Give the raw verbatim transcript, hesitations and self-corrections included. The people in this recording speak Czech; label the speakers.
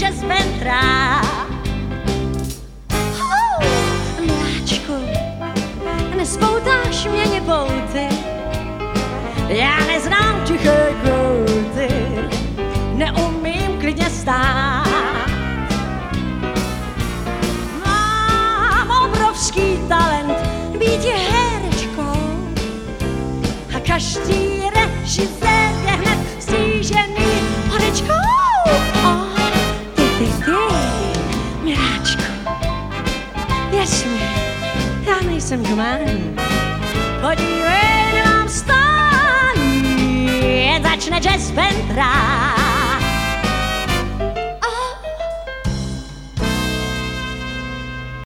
Speaker 1: jazz ventra. Oh, miláčku, nespoutáš mě pouty, já neznám tiché kouty, neumím klidně stát. Mám obrovský talent být je herečkou a každý režisér je hned stížený horečkou. Oh, ty, ty, ty, miláčku, věř mi, já nejsem gumán. Podívej, mám stání, jen začne jazz band hrát.